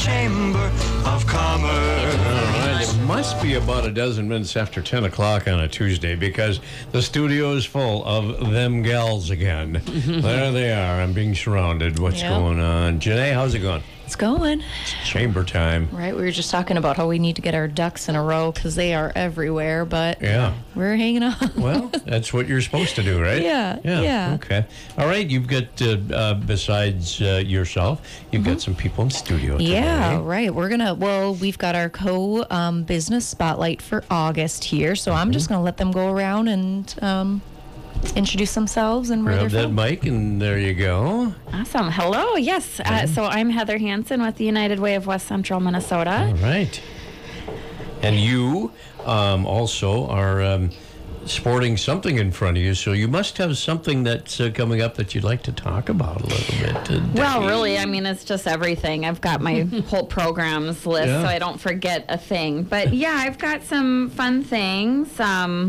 Chamber of Commerce. All right, it must be about a dozen minutes after 10 o'clock on a Tuesday because the studio is full of them gals again. There they are. I'm being surrounded. What's going on? Janae, how's it going? It's going. It's chamber time. Right, we were just talking about how we need to get our ducks in a row because they are everywhere, but Yeah. we're hanging on. Well, that's what you're supposed to do, right? Yeah. Okay. All right, you've got, besides yourself, you've got some people in studio today. Yeah, right. We've got our co-business spotlight for August here, so I'm just going to let them go around and introduce themselves and where Grab they're that from. mic, and there you go. Awesome. Hello. Yes. So I'm Heather Hansen with the United Way of West Central Minnesota. All right. And you also are sporting something in front of you, so you must have something that's coming up that you'd like to talk about a little bit today. Well, really, I mean, it's just everything. I've got my whole programs list, so I don't forget a thing. But yeah, I've got some fun things.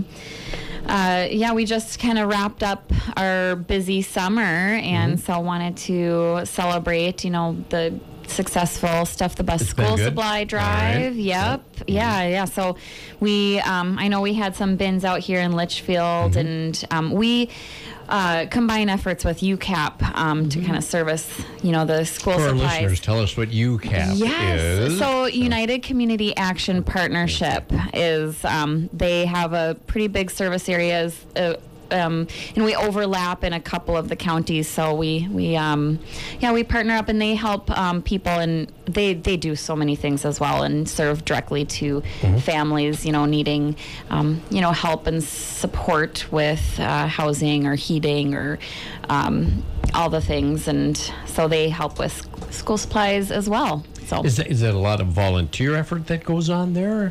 We just kind of wrapped up our busy summer, and so wanted to celebrate, the successful Stuff the Bus school supply drive. Right. Yep. Yeah. So we, I know we had some bins out here in Litchfield, and we combine efforts with UCAP to kind of service, the school For our supplies. listeners, tell us what UCAP is. So United Community Action Partnership is, they have a pretty big service areas, and we overlap in a couple of the counties. So we partner up, and they help people, and they do so many things as well, and serve directly to families, needing, help and support with housing or heating or all the things, and so they help with school supplies as well. So Is that a lot of volunteer effort that goes on there?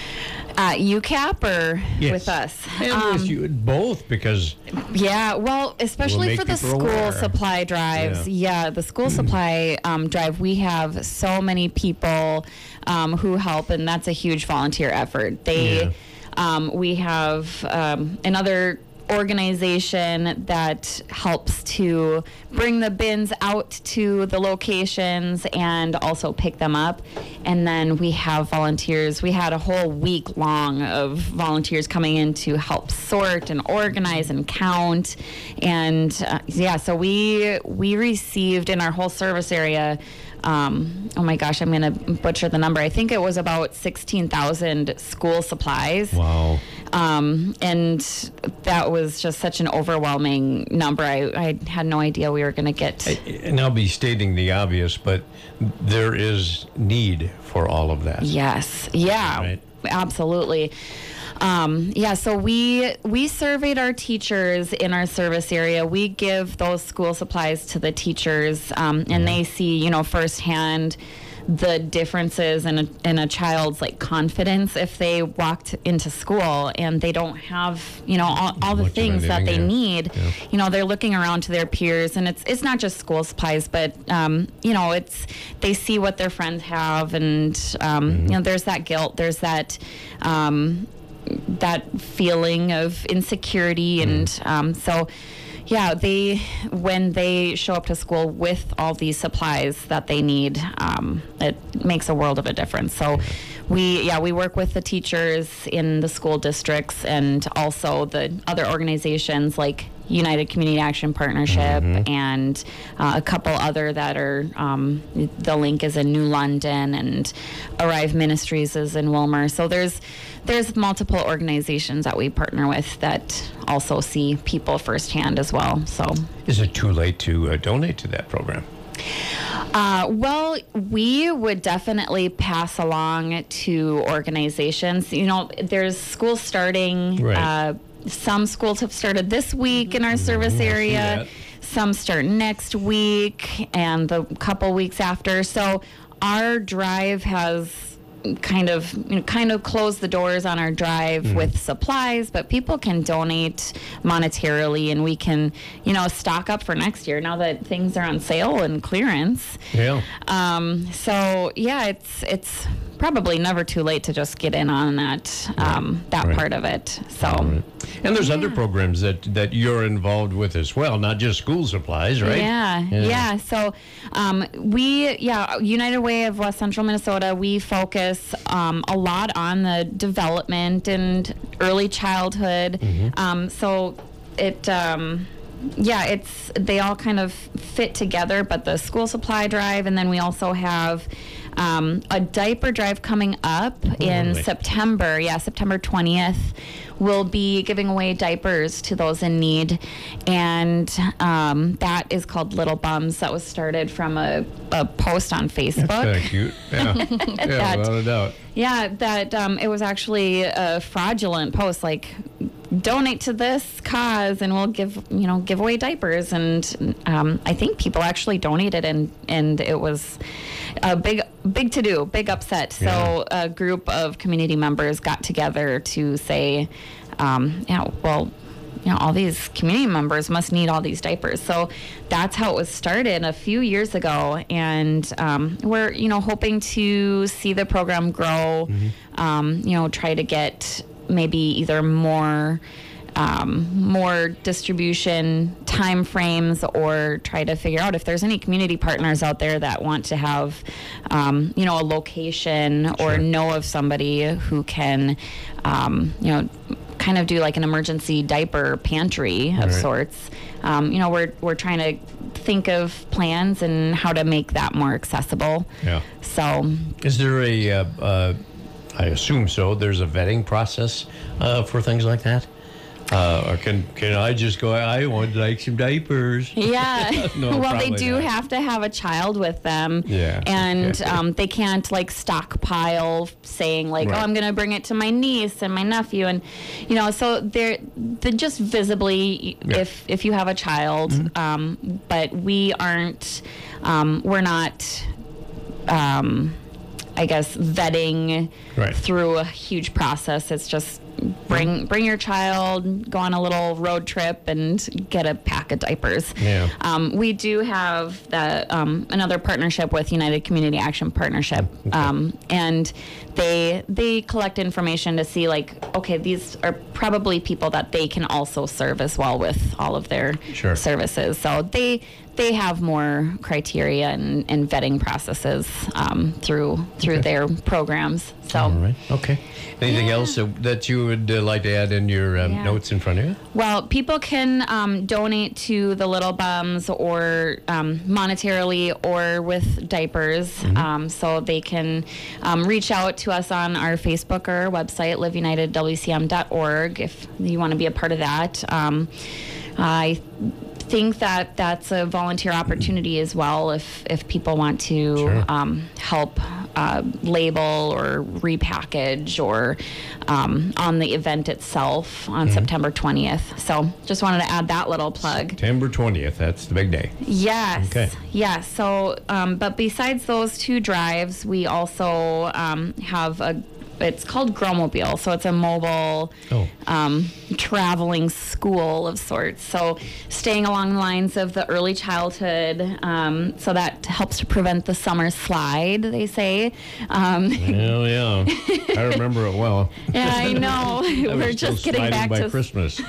UCAP or Yes. with us? And with you, both, because Yeah, well, especially make for the people school aware. supply drives. Yeah, the school supply drive, we have so many people who help, and that's a huge volunteer effort. We have another organization that helps to bring the bins out to the locations and also pick them up. And then we have volunteers. We had a whole week long of volunteers coming in to help sort and organize and count. And so we received in our whole service area, oh my gosh, I'm going to butcher the number. I think it was about 16,000 school supplies. wow. And that was just such an overwhelming number. I had no idea we were going to get. And I'll be stating the obvious, but there is need for all of that. Yes. Yeah. Right. Absolutely. So we surveyed our teachers in our service area. We give those school supplies to the teachers, and they see, firsthand the differences in a child's confidence if they walked into school and they don't have all the Much of things that they anything, need. They're looking around to their peers, and it's not just school supplies, but it's they see what their friends have, and there's that guilt, there's that feeling of insecurity, and when they show up to school with all these supplies that they need, it makes a world of a difference. So we work with the teachers in the school districts and also the other organizations like United Community Action Partnership and a couple other that are, the link is in New London, and Arrive Ministries is in Wilmer. So there's multiple organizations that we partner with that also see people firsthand as well. So Is it too late to donate to that program? Well, we would definitely pass along to organizations. There's schools starting. Right. Some schools have started this week in our service area. that. Some start next week and the couple weeks after. So our drive has kind of closed the doors on our drive with supplies, but people can donate monetarily, and we can, stock up for next year now that things are on sale and clearance. Yeah. So yeah, it's probably never too late to just get in on that Right. part of it. So. Right. And there's other programs that you're involved with as well, not just school supplies, right? Yeah. So United Way of West Central Minnesota, we focus a lot on the development and early childhood. So it they all kind of fit together, but the school supply drive, and then we also have a diaper drive coming up in really? September. Yeah, September 20th. We'll be giving away diapers to those in need, and that is called Little Bums. That was started from a post on Facebook. That's kind of cute. Yeah, yeah, without a doubt. Yeah, that it was actually a fraudulent post, like donate to this cause and we'll give away diapers, and I think people actually donated, and it was a big to do, big upset. So a group of community members got together to say, all these community members must need all these diapers. So that's how it was started a few years ago, and we're hoping to see the program grow. Try to get maybe either more distribution time frames, or try to figure out if there's any community partners out there that want to have a location or know of somebody who can kind of do like an emergency diaper pantry of sorts. We're trying to think of plans and how to make that more accessible. Yeah. So is there I assume so, there's a vetting process for things like that? Or can I just go, I would like some diapers? Yeah. No, well, they do not. have to have a child with them. Yeah. And Okay. they can't like stockpile saying like, Right. I'm going to bring it to my niece and my nephew. And, so they're just visibly, if you have a child, but we aren't, we're not, I guess, vetting Right. through a huge process. It's just bring your child, go on a little road trip, and get a pack of diapers. Yeah. We do have another partnership with United Community Action Partnership, and they collect information to see like, okay, these are probably people that they can also serve as well with all of their Sure. services. So they have more criteria and vetting processes through their programs. So. All right. Okay. Anything else that you would like to add in your notes in front of you? Well, people can donate to the Little Bums, or monetarily, or with diapers. So they can reach out to us on our Facebook or our website, liveunitedwcm.org, if you want to be a part of that. I think that that's a volunteer opportunity as well, if people want to Sure. help label or repackage, or on the event itself on September 20th. So just wanted to add that little plug. September 20th, that's the big day. Yes. Okay. Yeah. So, but besides those two drives, we also have it's called Growmobile. So it's a mobile traveling school of sorts. So staying along the lines of the early childhood, so that helps to prevent the summer slide, they say. Oh, yeah. I remember it well. Yeah, I know. I We're was still just getting sliding back by to Christmas.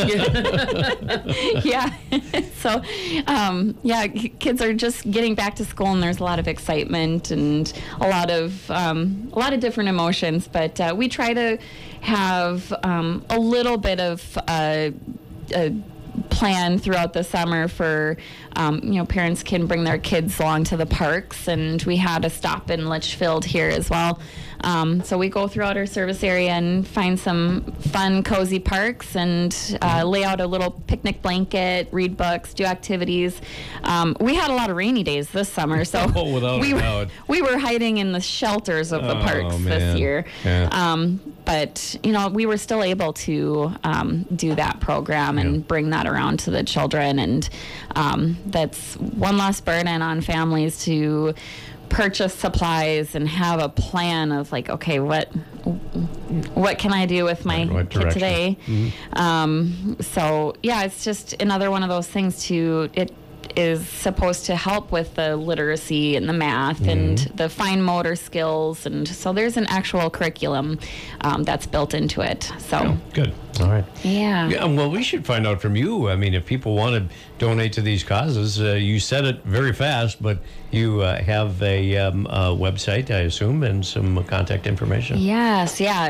yeah. So, kids are just getting back to school, and there's a lot of excitement and a lot of different emotions. But we try to have a little bit of a plan throughout the summer for parents can bring their kids along to the parks, and we had a stop in Litchfield here as well. So we go throughout our service area and find some fun, cozy parks, and lay out a little picnic blanket, read books, do activities. We had a lot of rainy days this summer, so Without a doubt. we were hiding in the shelters of the parks man. this year. Yeah. But we were still able to do that program and bring that around to the children, and that's one less burden on families to purchase supplies and have a plan of like, okay, what can I do with my What kid direction? today? So yeah, it's just another one of those things is supposed to help with the literacy and the math and the fine motor skills. And so there's an actual curriculum that's built into it. So Oh, good. All right. yeah. Well, we should find out from you. I mean, if people want to donate to these causes, you said it very fast, but you have a website, I assume, and some contact information. Yes, yeah,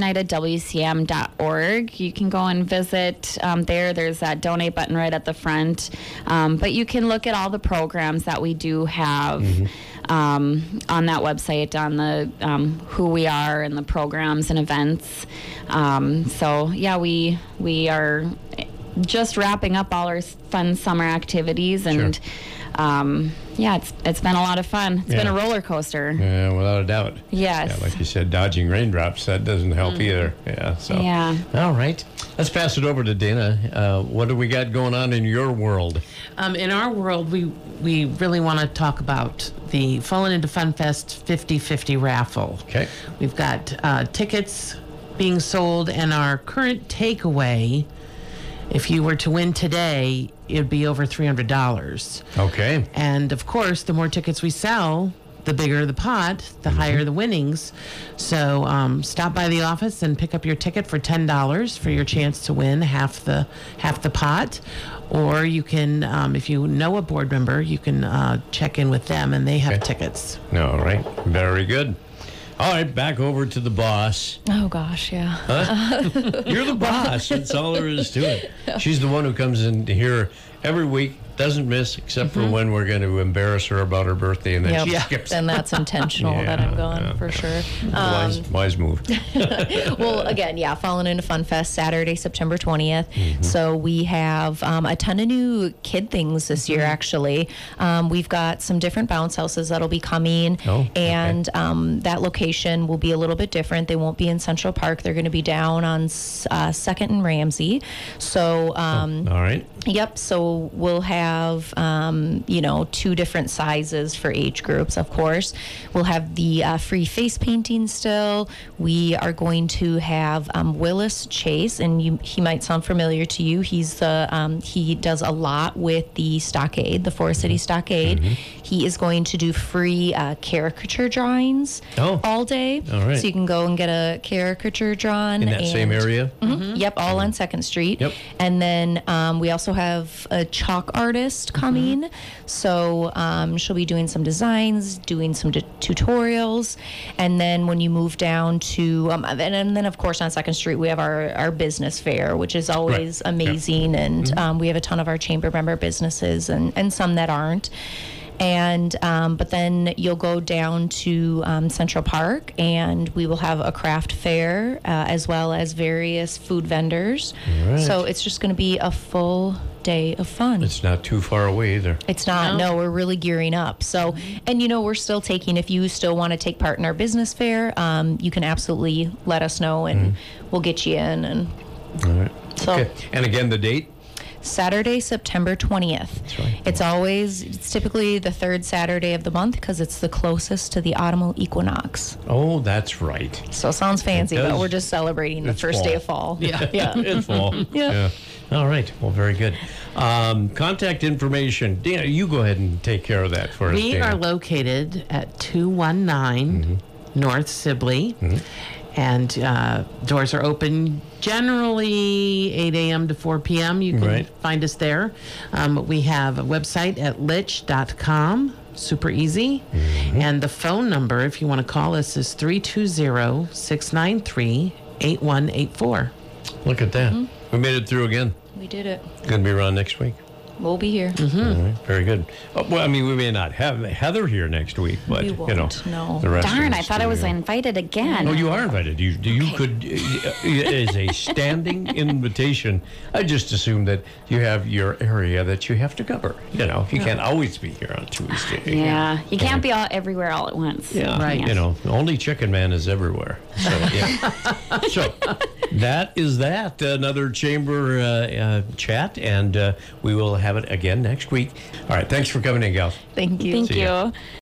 liveunitedwcm.org. You can go and visit there. There's that donate button right at the front. But you can look at all the programs that we do have on that website, on the who we are and the programs and events. So, yeah, we are just wrapping up all our fun summer activities, and yeah, it's been a lot of fun. It's been a roller coaster. Yeah, without a doubt. Yes. Yeah, like you said, dodging raindrops, that doesn't help either. Yeah. So. Yeah. All right. Let's pass it over to Dana. What do we got going on in your world? In our world, we really want to talk about the Fallen into Fun Fest 50/50 raffle. Okay. We've got tickets being sold, and our current takeaway, if you were to win today, it'd be over $300. Okay. And of course, the more tickets we sell, the bigger the pot, the higher the winnings. So stop by the office and pick up your ticket for $10 for your chance to win half the pot. Or you can, if you know a board member, you can check in with them, and they have tickets. All right. Very good. All right, back over to the boss. Oh gosh, yeah. You're the boss. That's all there is to it. She's the one who comes in here every week, doesn't miss, except for when we're going to embarrass her about her birthday, and then she skips. And that's intentional that I'm gone for sure. Wise move. Well, again, Fallen into Fun Fest, Saturday, September 20th. So we have a ton of new kid things this year, actually. We've got some different bounce houses that'll be coming, and that location will be a little bit different. They won't be in Central Park. They're going to be down on 2nd and Ramsey. So, All right. Yep. So we'll have, 2 different sizes for age groups, of course. We'll have the free face painting still. We are going to have Willis Chase, and he might sound familiar to you. He's he does a lot with the Stockade, the Forest City Stockade. He is going to do free caricature drawings all day. All right. So you can go and get a caricature drawn. In that same area? Yep, all on 2nd Street. Yep. And then we also have a chalk artist coming. So she'll be doing some designs, doing some tutorials. And then when you move down to, and then of course on 2nd Street, we have our business fair, which is always amazing. And we have a ton of our chamber member businesses and some that aren't. And but then you'll go down to Central Park, and we will have a craft fair as well as various food vendors. Right. So it's just going to be a full day of fun. It's not too far away either. It's not. No, we're really gearing up. So, and we're still taking, if you still want to take part in our business fair, you can absolutely let us know, and we'll get you in. And All right. so, Okay. And again, the date? Saturday, September 20th. That's right. It's typically the 3rd Saturday of the month because it's the closest to the autumnal equinox. Oh, that's right. So it sounds fancy, It but does. we're just celebrating the It's first day fall. of fall. Yeah. Yeah. It's fall. Yeah. All right. Well, very good. Contact information. Dana, you go ahead and take care of that for us, We Dana. are located at 219 North Sibley, and doors are open generally 8 a.m. to 4 p.m. You can find us there. We have a website at lich.com. Super easy. And the phone number, if you want to call us, is 320-693-8184. Look at that. We made it through again. We did it. Going to be around next week. We'll be here. All right, very good. Well, I mean, we may not have Heather here next week, but We won't, no. the rest. Darn, of the I thought I was studio. invited again. Oh, you are invited. You could, as a standing invitation. I just assume that you have your area that you have to cover. You can't always be here on Tuesday. Yeah, you can't be everywhere all at once. Yeah, Right. Only Chicken Man is everywhere. So, yeah. So that is that. Another chamber chat, and we will have it again next week. All right, thanks for coming in, gals. Thank you. Thank See ya. you.